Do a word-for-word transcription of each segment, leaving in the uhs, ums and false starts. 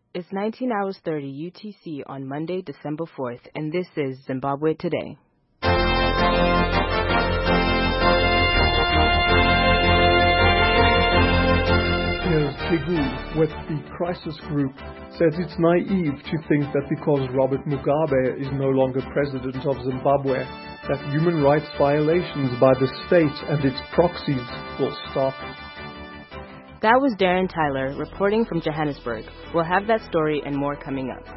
It's nineteen hours thirty U T C on Monday, December fourth, and this is Zimbabwe Today. Here's Tigu with the Crisis Group, says it's naive to think that because Robert Mugabe is no longer president of Zimbabwe, that human rights violations by the state and its proxies will stop. That was Darren Tyler reporting from Johannesburg. We'll have that story and more coming up.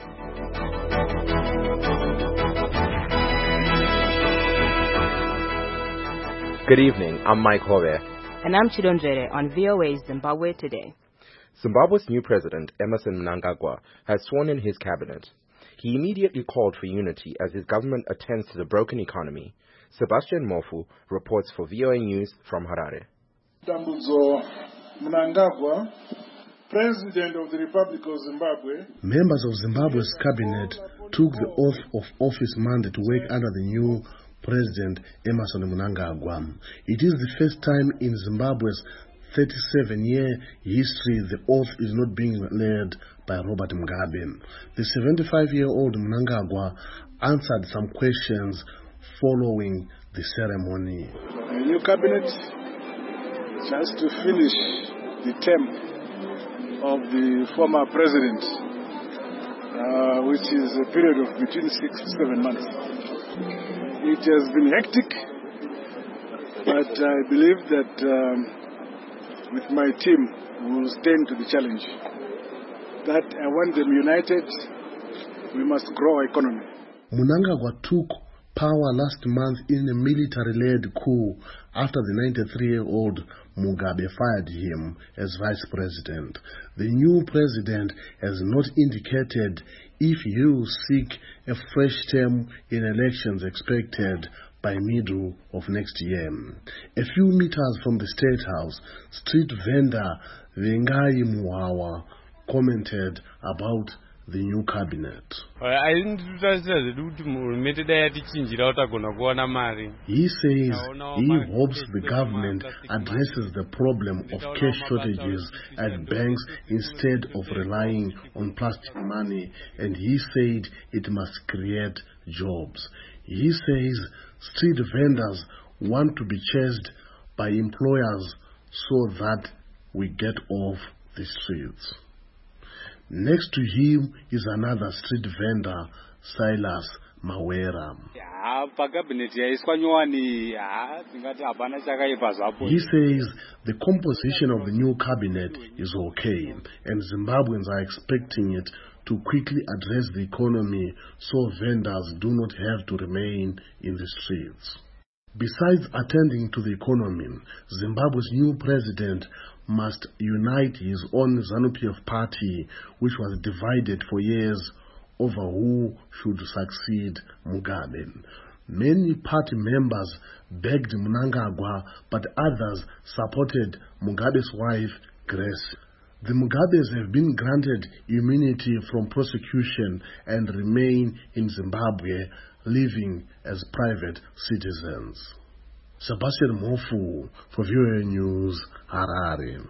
Good evening, I'm Mike Hove. And I'm Chidonjere on V O A's Zimbabwe Today. Zimbabwe's new president, Emmerson Mnangagwa, has sworn in his cabinet. He immediately called for unity as his government attends to the broken economy. Sebastian Mofu reports for V O A News from Harare. Tambudzo Mnangagwa, President of the Republic of Zimbabwe. Members of Zimbabwe's cabinet took the oath of office Monday to work under the new President Emmerson Mnangagwa. It is the first time in Zimbabwe's thirty-seven year history the oath is not being led by Robert Mugabe. The seventy-five-year-old Mnangagwa answered some questions following the ceremony. A new cabinet just to finish the term of the former president, uh, which is a period of between six to seven months. It has been hectic, but I believe that um, with my team we will stand to the challenge. That I want them united. We must grow our economy. Mnangagwa took power last month in a military-led coup after the ninety-three-year-old Mugabe fired him as vice president. The new president has not indicated if he will seek a fresh term in elections expected by middle of next year. A few meters from the State House, street vendor Vengai Muhawa commented about the new cabinet. He says he hopes the government addresses the problem of cash shortages at banks instead of relying on plastic money, and he said it must create jobs. He says street vendors want to be chased by employers so that we get off the streets. Next to him is another street vendor, Silas Mawera. He says the composition of the new cabinet is okay, and Zimbabweans are expecting it to quickly address the economy so vendors do not have to remain in the streets. Besides attending to the economy, Zimbabwe's new president must unite his own ZANU-P F party, which was divided for years over who should succeed Mugabe. Many party members begged Mnangagwa, but others supported Mugabe's wife, Grace. The Mugabes have been granted immunity from prosecution and remain in Zimbabwe, living as private citizens. Sebastian Mofu for V O A News, Harare.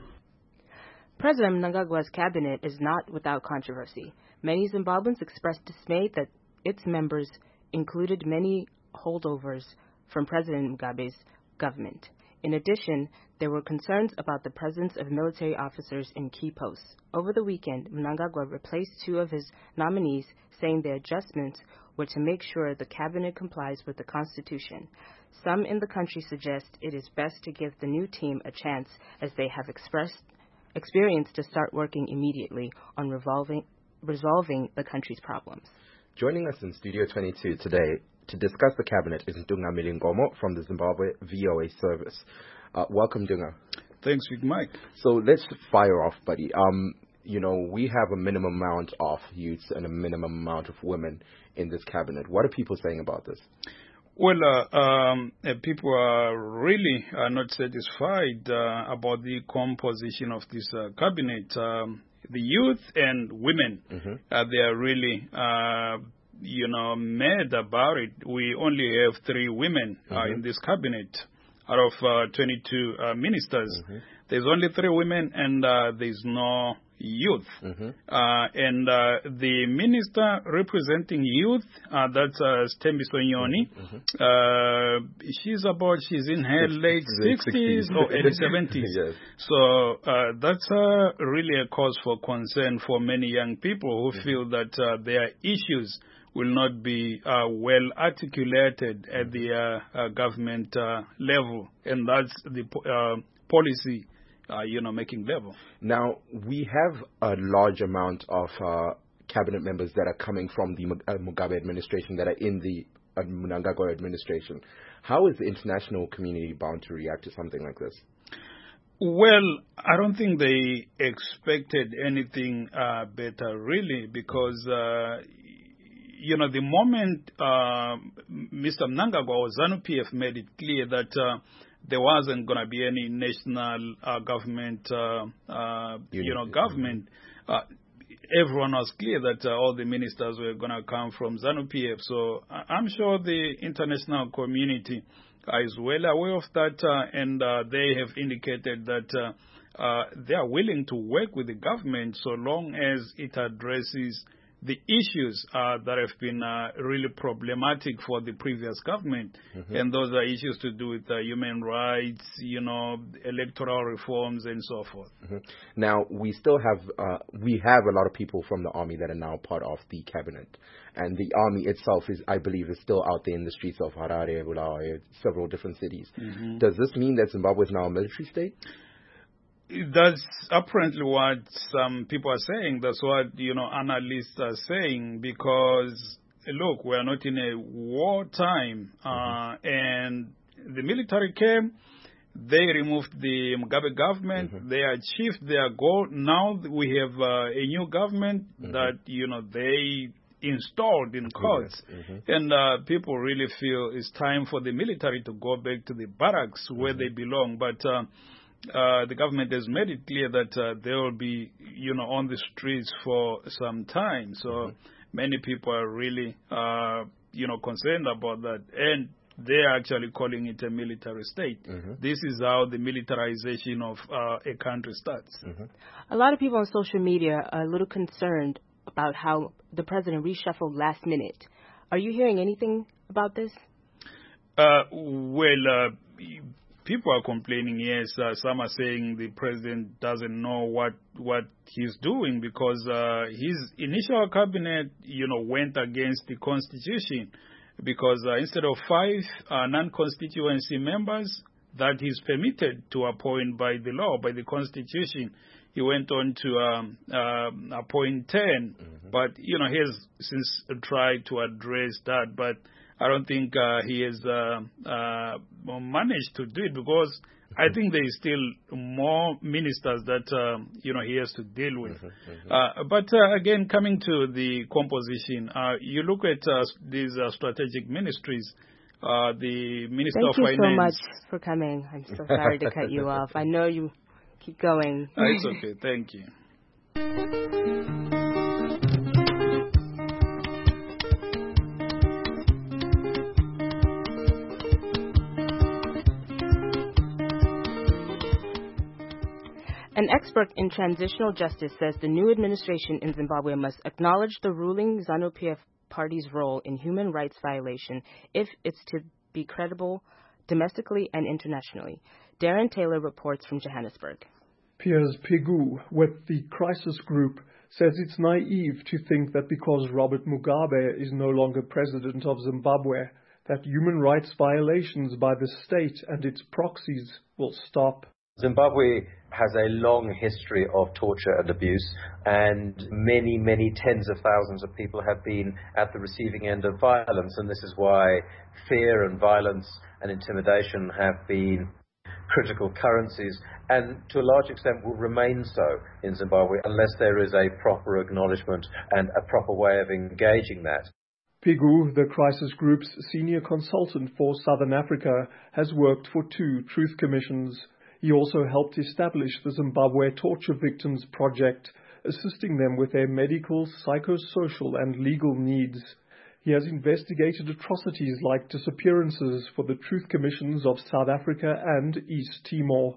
President Mnangagwa's cabinet is not without controversy. Many Zimbabweans expressed dismay that its members included many holdovers from President Mugabe's government. In addition, there were concerns about the presence of military officers in key posts. Over the weekend, Mnangagwa replaced two of his nominees, saying the adjustments were to make sure the cabinet complies with the Constitution. Some in the country suggest it is best to give the new team a chance, as they have expressed experience to start working immediately on revolving, resolving the country's problems. Joining us in Studio twenty-two today to discuss the cabinet is Dunga Milingomo from the Zimbabwe V O A service. Uh, welcome, Dunga. Thanks, Big Mike. So let's fire off, buddy. Um, you know, we have a minimum amount of youths and a minimum amount of women in this cabinet. What are people saying about this? Well, uh, um, uh, people are really uh, not satisfied uh, about the composition of this uh, cabinet. Um, the youth and women, mm-hmm. uh, they are really, uh, you know, mad about it. We only have three women uh, mm-hmm. in this cabinet out of uh, twenty-two uh, ministers. Mm-hmm. There's only three women, and uh, there's no, youth. Mm-hmm. Uh, and uh, the minister representing youth, uh, that's uh, Stembiso Nyoni, Mm-hmm. uh, she's about, she's in her late sixties or early seventies. Yes. So uh, that's uh, really a cause for concern for many young people who mm-hmm. feel that uh, their issues will not be uh, well articulated at the uh, uh, government uh, level, and that's the uh, policy, uh, you know, making level. Now, we have a large amount of uh, cabinet members that are coming from the Mugabe administration that are in the uh, Mnangagwa administration. How is the international community bound to react to something like this? Well, I don't think they expected anything uh, better, really, because uh, you know, the moment uh, Mister Mnangagwa or ZANU P F made it clear that uh, there wasn't going to be any national uh, government, uh, uh, you know, government, uh, everyone was clear that uh, all the ministers were going to come from ZANU P F. So I'm sure the international community uh, is well aware of that, uh, and uh, they have indicated that uh, uh, they are willing to work with the government so long as it addresses the issues uh, that have been uh, really problematic for the previous government. Mm-hmm. And those are issues to do with uh, human rights, you know, electoral reforms and so forth. Mm-hmm. Now, we still have, uh, we have a lot of people from the army that are now part of the cabinet. And the army itself is, I believe, is still out there in the streets of Harare, Bulawayo, several different cities. Mm-hmm. Does this mean that Zimbabwe is now a military state? That's apparently what some people are saying. That's what, you know, analysts are saying, because, look, we are not in a wartime, uh, mm-hmm. and the military came, they removed the Mugabe government, mm-hmm. they achieved their goal. Now we have uh, a new government mm-hmm. that, you know, they installed in courts. Yes. Mm-hmm. And uh, people really feel it's time for the military to go back to the barracks where mm-hmm. they belong. But uh, Uh, the government has made it clear that uh, they will be, you know, on the streets for some time. So mm-hmm. many people are really, uh, you know, concerned about that. And they're actually calling it a military state. Mm-hmm. This is how the militarization of uh, a country starts. Mm-hmm. A lot of people on social media are a little concerned about how the president reshuffled last minute. Are you hearing anything about this? Uh, well, uh, people are complaining, yes. Uh, some are saying the president doesn't know what what he's doing because uh, his initial cabinet, you know, went against the constitution because uh, instead of five uh, non-constituency members that he's permitted to appoint by the law, by the constitution, he went on to um, uh, appoint ten. Mm-hmm. But, you know, he has since tried to address that, but I don't think uh, he has uh, uh, managed to do it because I think there is still more ministers that, uh, you know, he has to deal with. Mm-hmm, mm-hmm. Uh, but uh, again, coming to the composition, uh, you look at uh, these uh, strategic ministries, uh, the Minister Thank of Finance. Thank you so much for coming. I'm so sorry to cut you off. I know you keep going. Uh, it's okay. Thank you. An expert in transitional justice says the new administration in Zimbabwe must acknowledge the ruling ZANU P F party's role in human rights violation if it's to be credible domestically and internationally. Darren Taylor reports from Johannesburg. Piers Pegu with the Crisis Group says it's naive to think that because Robert Mugabe is no longer president of Zimbabwe, that human rights violations by the state and its proxies will stop. Zimbabwe has a long history of torture and abuse, and many, many tens of thousands of people have been at the receiving end of violence, and this is why fear and violence and intimidation have been critical currencies, and to a large extent will remain so in Zimbabwe unless there is a proper acknowledgement and a proper way of engaging that. Pegu, the Crisis Group's senior consultant for Southern Africa, has worked for two truth commissions. He also helped establish the Zimbabwe Torture Victims Project, assisting them with their medical, psychosocial and legal needs. He has investigated atrocities like disappearances for the Truth Commissions of South Africa and East Timor.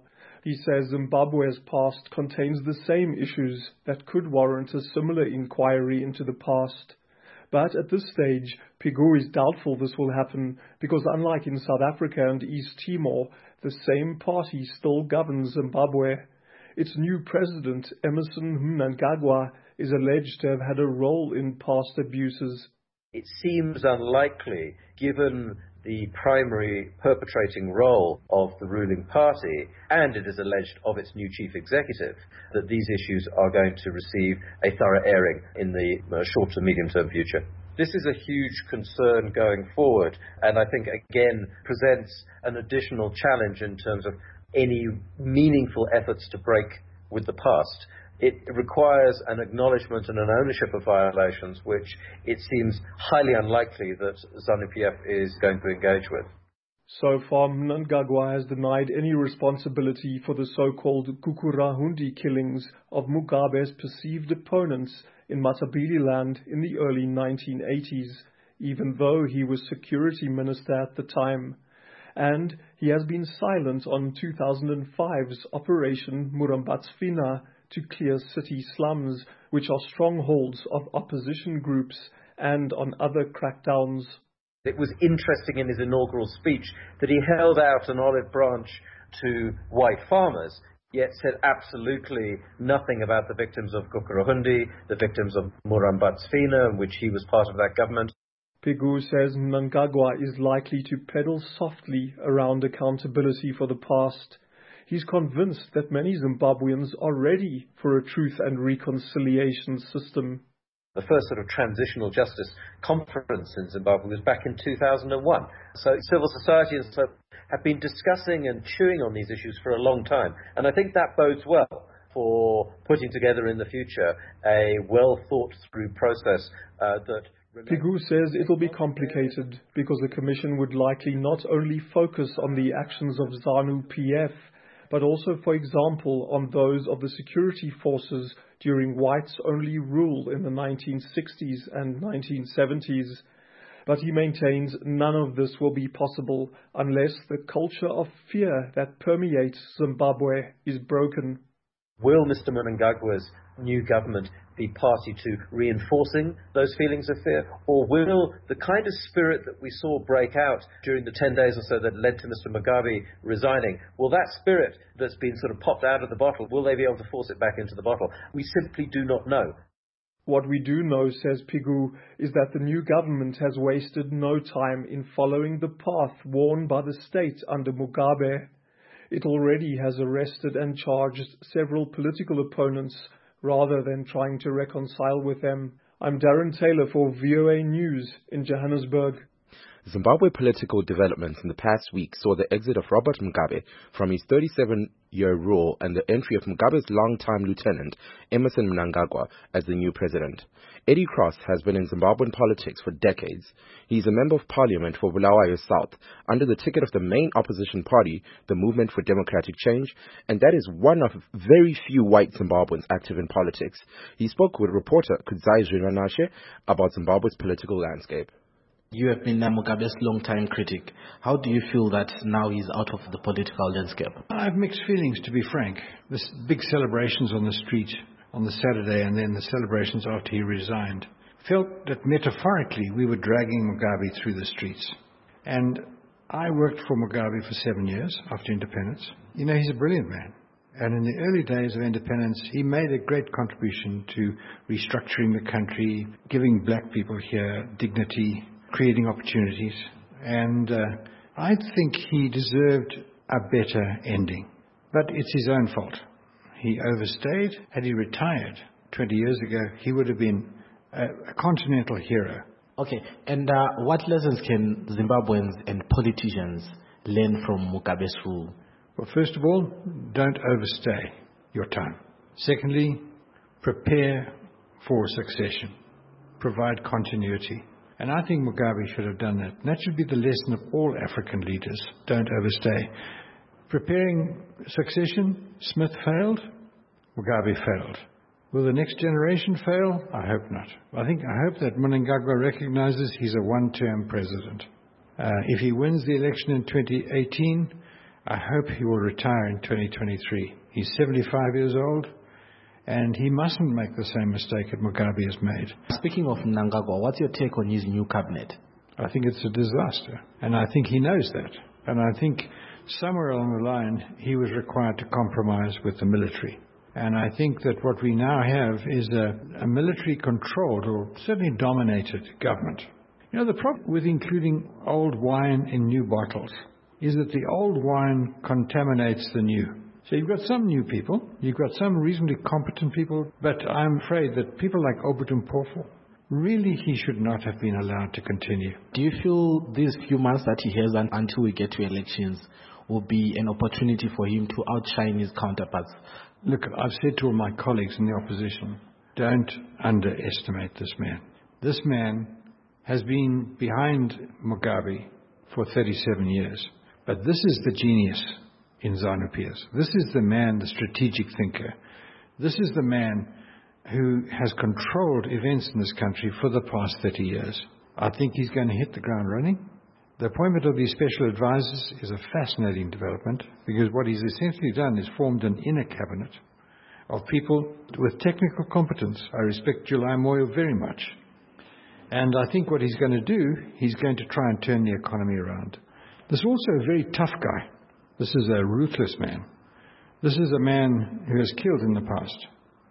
He says Zimbabwe's past contains the same issues that could warrant a similar inquiry into the past. But at this stage, Pigou is doubtful this will happen because unlike in South Africa and East Timor, the same party still governs Zimbabwe. Its new president, Emmerson Mnangagwa, is alleged to have had a role in past abuses. It seems unlikely, given the primary perpetrating role of the ruling party, and it is alleged of its new chief executive, that these issues are going to receive a thorough airing in the uh, short to medium-term future. This is a huge concern going forward, and I think, again, presents an additional challenge in terms of any meaningful efforts to break with the past. It requires an acknowledgement and an ownership of violations, which it seems highly unlikely that ZANU-P F is going to engage with. So far, Mnangagwa has denied any responsibility for the so-called Gukurahundi killings of Mugabe's perceived opponents in Matabeleland in the early nineteen eighties, even though he was security minister at the time. And he has been silent on two thousand five's Operation Murambatsvina to clear city slums, which are strongholds of opposition groups, and on other crackdowns. It was interesting in his inaugural speech that he held out an olive branch to white farmers, yet said absolutely nothing about the victims of Gukurahundi, the victims of Murambatsvina, in which he was part of that government. Pigou says Mnangagwa is likely to pedal softly around accountability for the past. He's convinced that many Zimbabweans are ready for a truth and reconciliation system. The first sort of transitional justice conference in Zimbabwe was back in two thousand one. So civil society and so have been discussing and chewing on these issues for a long time. And I think that bodes well for putting together in the future a well thought through process uh, that... Pigou says it'll be complicated because the Commission would likely not only focus on the actions of ZANU-P F, but also, for example, on those of the security forces during whites-only rule in the nineteen sixties and nineteen seventies. But he maintains none of this will be possible unless the culture of fear that permeates Zimbabwe is broken. Will Mister Mnangagwa's new government be party to reinforcing those feelings of fear, or will the kind of spirit that we saw break out during the ten days or so that led to Mister Mugabe resigning, will that spirit that's been sort of popped out of the bottle, will they be able to force it back into the bottle? We simply do not know. What we do know, says Pigou, is that the new government has wasted no time in following the path worn by the state under Mugabe. It already has arrested and charged several political opponents rather than trying to reconcile with them. I'm Darren Taylor for V O A News in Johannesburg. Zimbabwe political developments in the past week saw the exit of Robert Mugabe from his thirty-seven-year rule and the entry of Mugabe's longtime lieutenant, Emmerson Mnangagwa, as the new president. Eddie Cross has been in Zimbabwean politics for decades. He's a member of parliament for Bulawayo South under the ticket of the main opposition party, the Movement for Democratic Change, and that is one of very few white Zimbabweans active in politics. He spoke with reporter Kudzai Zviranashe about Zimbabwe's political landscape. You have been Mugabe's long-time critic. How do you feel that now he's out of the political landscape? I have mixed feelings, to be frank. This big celebrations on the street on the Saturday and then the celebrations after he resigned felt that metaphorically we were dragging Mugabe through the streets. And I worked for Mugabe for seven years after independence. You know, he's a brilliant man. And in the early days of independence, he made a great contribution to restructuring the country, giving black people here dignity, creating opportunities, and uh, I think he deserved a better ending. But it's his own fault. He overstayed. Had he retired twenty years ago, he would have been a, a continental hero. Okay, and uh, what lessons can Zimbabweans and politicians learn from Mugabe's rule? Well, first of all, don't overstay your time. Secondly, prepare for succession. Provide continuity. And I think Mugabe should have done that. And that should be the lesson of all African leaders. Don't overstay. Preparing succession, Smith failed, Mugabe failed. Will the next generation fail? I hope not. I think I hope that Mnangagwa recognizes he's a one-term president. Uh, if he wins the election in twenty eighteen, I hope he will retire in twenty twenty-three. He's seventy-five years old, and he mustn't make the same mistake that Mugabe has made. Speaking of Mnangagwa, what's your take on his new cabinet? I think it's a disaster, and I think he knows that. And I think somewhere along the line, he was required to compromise with the military. And I think that what we now have is a, a military-controlled or certainly dominated government. You know, the problem with including old wine in new bottles is that the old wine contaminates the new. So you've got some new people, you've got some reasonably competent people, but I'm afraid that people like Obert Mpofu, really he should not have been allowed to continue. Do you feel these few months that he has until we get to elections will be an opportunity for him to outshine his counterparts? Look, I've said to all my colleagues in the opposition, don't underestimate this man. This man has been behind Mugabe for thirty-seven years. But this is the genius in ZANU-P F. This is the man, the strategic thinker. This is the man who has controlled events in this country for the past thirty years. I think he's going to hit the ground running. The appointment of these special advisors is a fascinating development because what he's essentially done is formed an inner cabinet of people with technical competence. I respect July Moyo very much. And I think what he's going to do, he's going to try and turn the economy around. This is also a very tough guy. This is a ruthless man. This is a man who has killed in the past.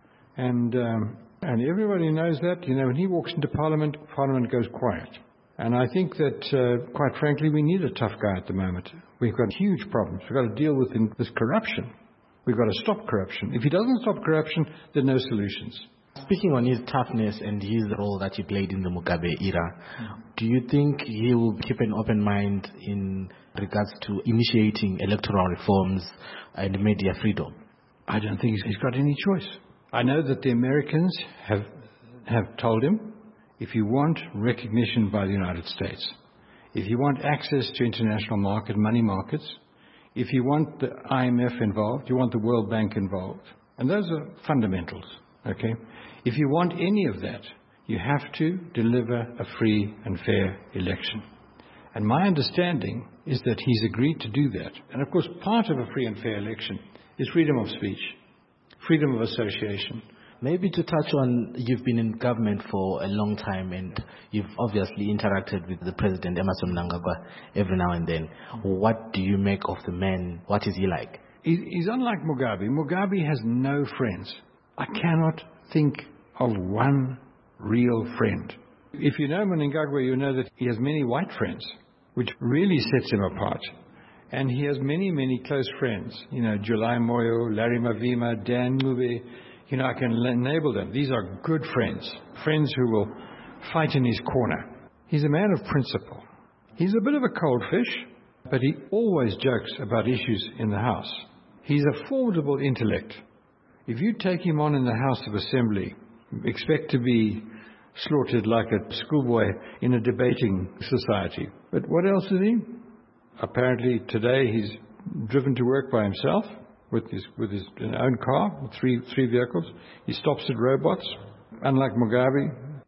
And, um, and everybody knows that. You know, when he walks into Parliament, Parliament goes quiet. And I think that, uh, quite frankly, we need a tough guy at the moment. We've got huge problems. We've got to deal with in, this corruption. We've got to stop corruption. If he doesn't stop corruption, there are no solutions. Speaking on his toughness and his role that he played in the Mugabe era, mm-hmm. do you think he will keep an open mind in regards to initiating electoral reforms and media freedom? I don't think he's got any choice. I know that the Americans have have told him, if you want recognition by the United States, if you want access to international market, money markets, if you want the I M F involved, you want the World Bank involved, and those are fundamentals, okay? If you want any of that, you have to deliver a free and fair election. And my understanding is that he's agreed to do that. And of course, part of a free and fair election is freedom of speech, freedom of association. Maybe to touch on, you've been in government for a long time and you've obviously interacted with the President, Emmerson Mnangagwa, every now and then. What do you make of the man? What is he like? He's unlike Mugabe. Mugabe has no friends. I cannot think of one real friend. If you know Mnangagwa, you know that he has many white friends, which really sets him apart. And he has many, many close friends. You know, July Moyo, Larry Mavima, Dan Ngube. You know, I can enable them. These are good friends, friends who will fight in his corner. He's a man of principle. He's a bit of a cold fish, but he always jokes about issues in the House. He's a formidable intellect. If you take him on in the House of Assembly, expect to be slaughtered like a schoolboy in a debating society. But what else is he? Apparently today he's driven to work by himself. With his with his own car, three three vehicles. He stops at robots, unlike Mugabe.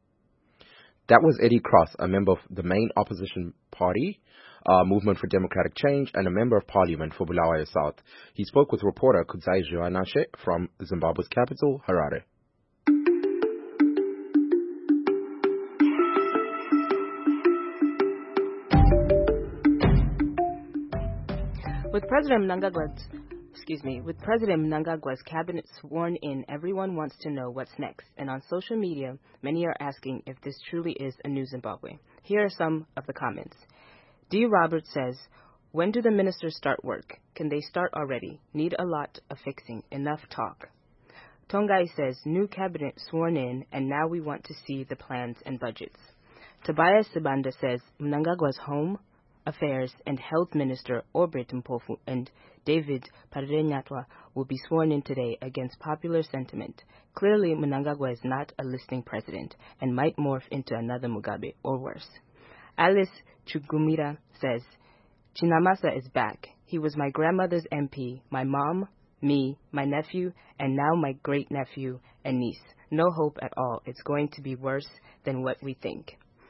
That was Eddie Cross, a member of the main opposition party, uh, Movement for Democratic Change, and a member of parliament for Bulawayo South. He spoke with reporter Kudzai Joanashe from Zimbabwe's capital, Harare. With President Mnangagwa's Excuse me. With President Mnangagwa's cabinet sworn in, everyone wants to know what's next. And on social media, many are asking if this truly is a new Zimbabwe. Here are some of the comments. D. Roberts says, when do the ministers start work? Can they start already? Need a lot of fixing. Enough talk. Tongai says, new cabinet sworn in, and now we want to see the plans and budgets. Tobias Sibanda says, Mnangagwa's home Affairs and Health Minister Obert Mpofu and David Parenyatwa will be sworn in today against popular sentiment. Clearly, Mnangagwa is not a listening president and might morph into another Mugabe or worse. Alice Chugumira says, Chinamasa is back. He was my grandmother's M P, my mom, me, my nephew, and now my great-nephew and niece. No hope at all. It's going to be worse than what we think.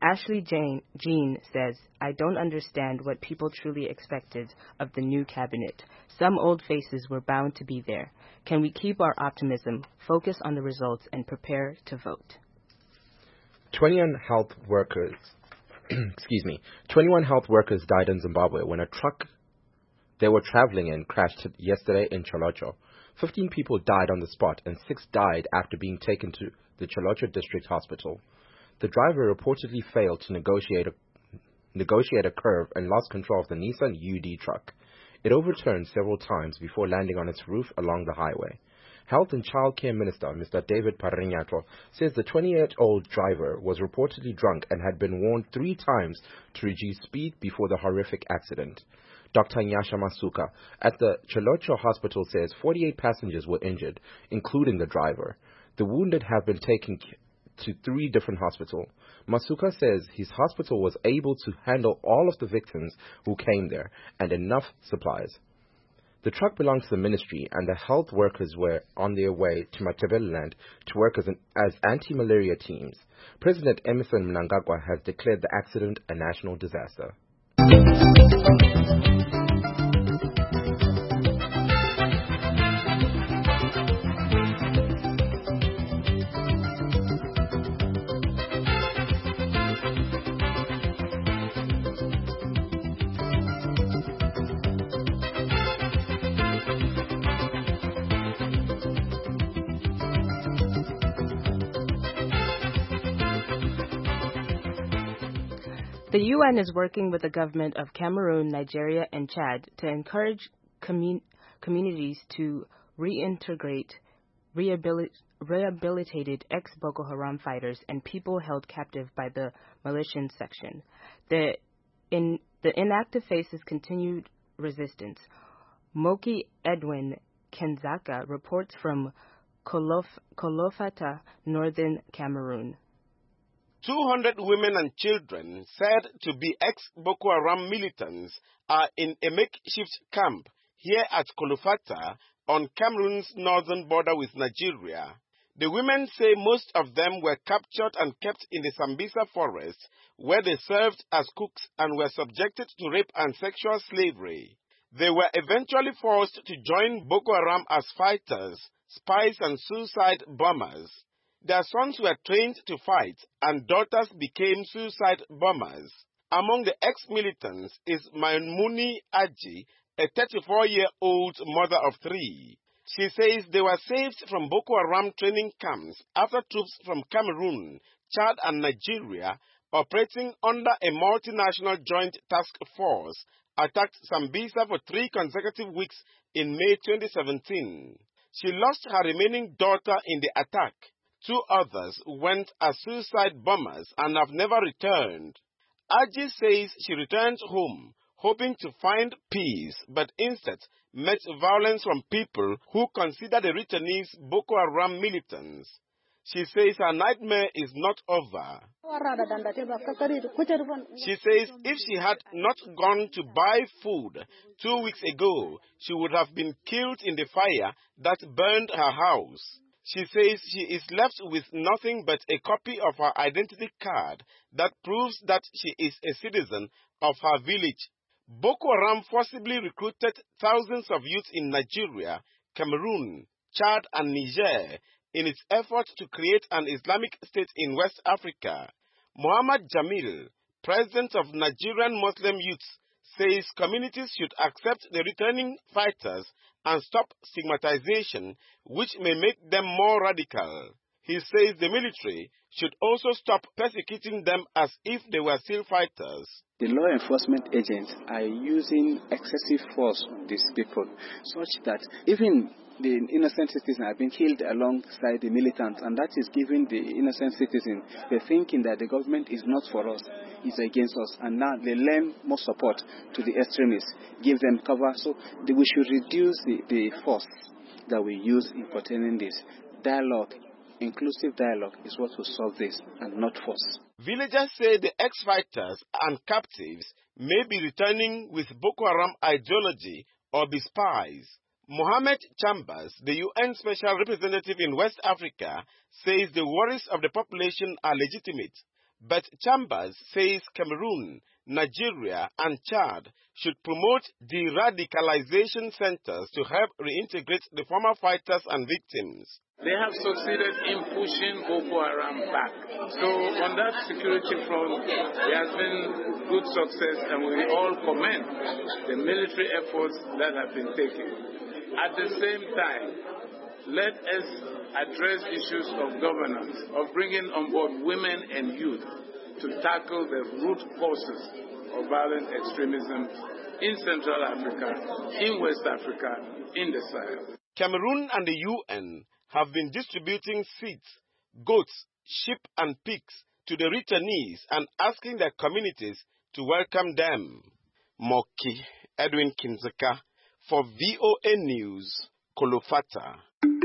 Ashley Jane, Jean says, I don't understand what people truly expected of the new cabinet. Some old faces were bound to be there. Can we keep our optimism, focus on the results, and prepare to vote? twenty-one health workers, excuse me, twenty-one health workers died in Zimbabwe when a truck they were traveling in crashed yesterday in Cholocho. fifteen people died on the spot and six died after being taken to the Cholocho District Hospital. The driver reportedly failed to negotiate a, negotiate a curve and lost control of the Nissan U D truck. It overturned several times before landing on its roof along the highway. Health and Child Care Minister Mister David Parinyato says the twenty-eight-year-old driver was reportedly drunk and had been warned three times to reduce speed before the horrific accident. Doctor Nyasha Masuka at the Cholocho Hospital says forty-eight passengers were injured, including the driver. The wounded have been taken to three different hospitals. Masuka says his hospital was able to handle all of the victims who came there and enough supplies. The truck belongs to the ministry, and the health workers were on their way to Matabeleland to work as, an, as anti-malaria teams. President Emmerson Mnangagwa has declared the accident a national disaster. The U N is working with the government of Cameroon, Nigeria, and Chad to encourage commun- communities to reintegrate rehabilit- rehabilitated ex-Boko Haram fighters and people held captive by the militant section. The, in, the inactive faces continued resistance. Moki Edwin Kenzaka reports from Kolof- Kolofata, northern Cameroon. two hundred women and children said to be ex-Boko Haram militants are in a makeshift camp here at Kolofata on Cameroon's northern border with Nigeria. The women say most of them were captured and kept in the Sambisa forest, where they served as cooks and were subjected to rape and sexual slavery. They were eventually forced to join Boko Haram as fighters, spies, and suicide bombers. Their sons were trained to fight, and daughters became suicide bombers. Among the ex-militants is Maimuni Aji, a thirty-four-year-old mother of three. She says they were saved from Boko Haram training camps after troops from Cameroon, Chad, and Nigeria, operating under a multinational joint task force, attacked Sambisa for three consecutive weeks in May twenty seventeen. She lost her remaining daughter in the attack. Two others went as suicide bombers and have never returned. Aji says she returned home, hoping to find peace, but instead met violence from people who consider the returnees Boko Haram militants. She says her nightmare is not over. She says if she had not gone to buy food two weeks ago, she would have been killed in the fire that burned her house. She says she is left with nothing but a copy of her identity card that proves that she is a citizen of her village. Boko Haram forcibly recruited thousands of youth in Nigeria, Cameroon, Chad, and Niger in its effort to create an Islamic state in West Africa. Muhammad Jamil, president of Nigerian Muslim Youth, says communities should accept the returning fighters and stop stigmatization, which may make them more radical. He says the military should also stop persecuting them as if they were still fighters. The law enforcement agents are using excessive force on these people, such that even the innocent citizens are being killed alongside the militants, and that is giving the innocent citizens the thinking that the government is not for us, it's against us, and now they lend more support to the extremists, give them cover. So we should reduce the, the force that we use in containing this. Dialogue, inclusive dialogue is what will solve this, and not force. Villagers say the ex-fighters and captives may be returning with Boko Haram ideology or be spies. Mohammed Chambers, the U N Special Representative in West Africa, says the worries of the population are legitimate. But Chambers says Cameroon, Nigeria and Chad should promote de-radicalization centers to help reintegrate the former fighters and victims. They have succeeded in pushing Boko Haram back. So on that security front, there has been good success, and we all commend the military efforts that have been taken. At the same time, let us address issues of governance, of bringing on board women and youth to tackle the root causes of violent extremism in Central Africa, in West Africa, in the Sahel. Cameroon and the U N have been distributing seeds, goats, sheep and pigs to the returnees and asking their communities to welcome them. Moki Edwin Kinzeka for V O A News, Kolofata.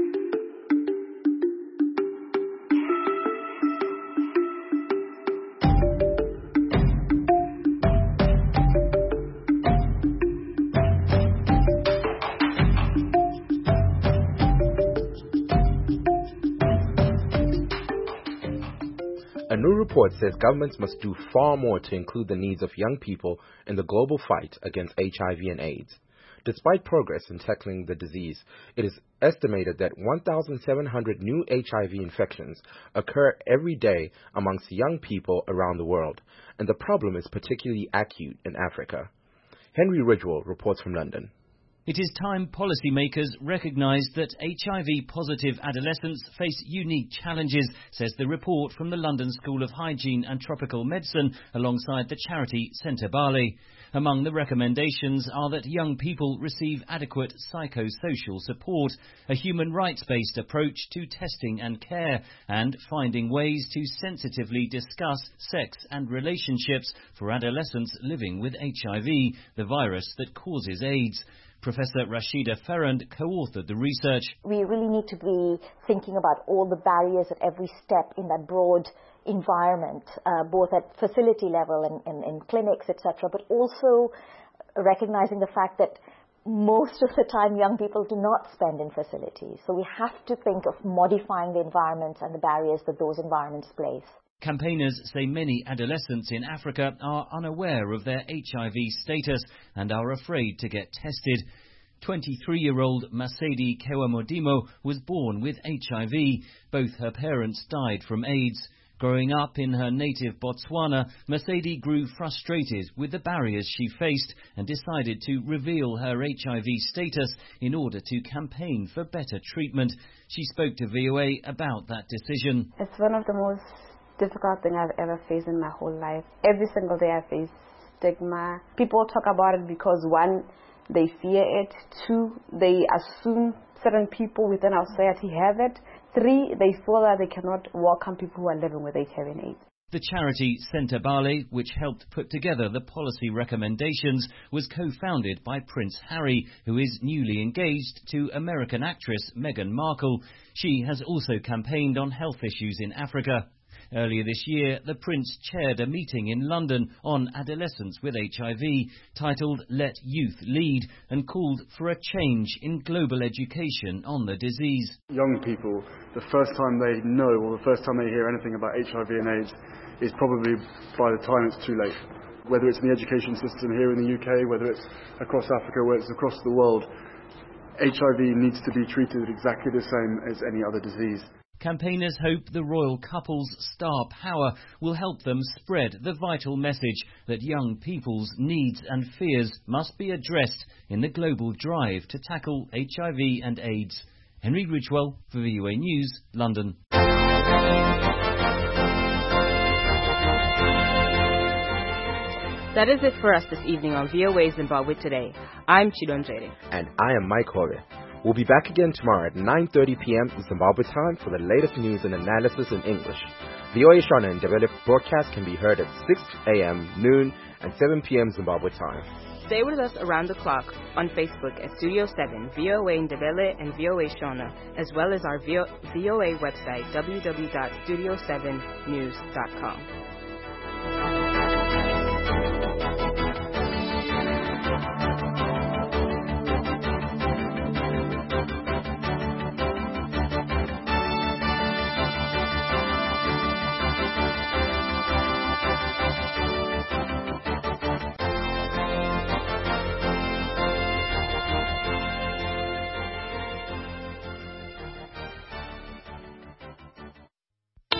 A new report says governments must do far more to include the needs of young people in the global fight against H I V and AIDS. Despite progress in tackling the disease, it is estimated that one thousand seven hundred new H I V infections occur every day amongst young people around the world, and the problem is particularly acute in Africa. Henry Ridgewell reports from London. It is time policymakers recognised that H I V-positive adolescents face unique challenges, says the report from the London School of Hygiene and Tropical Medicine alongside the charity Sentebale. Among the recommendations are that young people receive adequate psychosocial support, a human rights-based approach to testing and care, and finding ways to sensitively discuss sex and relationships for adolescents living with H I V, the virus that causes AIDS. Professor Rashida Ferrand co-authored the research. We really need to be thinking about all the barriers at every step in that broad environment, uh, both at facility level and, and, and clinics, et cetera, but also recognizing the fact that most of the time young people do not spend in facilities. So we have to think of modifying the environments and the barriers that those environments place. Campaigners say many adolescents in Africa are unaware of their H I V status and are afraid to get tested. twenty-three-year-old Masedi Kewamodimo was born with H I V. Both her parents died from AIDS. Growing up in her native Botswana, Masedi grew frustrated with the barriers she faced and decided to reveal her H I V status in order to campaign for better treatment. She spoke to V O A about that decision. It's one of the most difficult thing I've ever faced in my whole life. Every single day I face stigma. People talk about it because, one, they fear it. Two, they assume certain people within our society have it. Three, they feel that they cannot welcome people who are living with H I V and AIDS. The charity Sentebale, which helped put together the policy recommendations, was co-founded by Prince Harry, who is newly engaged to American actress Meghan Markle. She has also campaigned on health issues in Africa. Earlier this year, the Prince chaired a meeting in London on adolescents with H I V, titled Let Youth Lead, and called for a change in global education on the disease. Young people, the first time they know or the first time they hear anything about H I V and AIDS is probably by the time it's too late. Whether it's in the education system here in the U K, whether it's across Africa, whether it's across the world, H I V needs to be treated exactly the same as any other disease. Campaigners hope the royal couple's star power will help them spread the vital message that young people's needs and fears must be addressed in the global drive to tackle H I V and AIDS. Henry Ridgewell for V O A News, London. That is it for us this evening on V O A Zimbabwe Today. I'm Chidon Jade. And I am Mike Hore. We'll be back again tomorrow at nine thirty p.m. Zimbabwe time for the latest news and analysis in English. V O A Shona and Ndebele broadcast can be heard at six a.m., noon, and seven p.m. Zimbabwe time. Stay with us around the clock on Facebook at Studio seven, V O A Ndebele and V O A Shona, as well as our V O A website, w w w dot studio seven news dot com.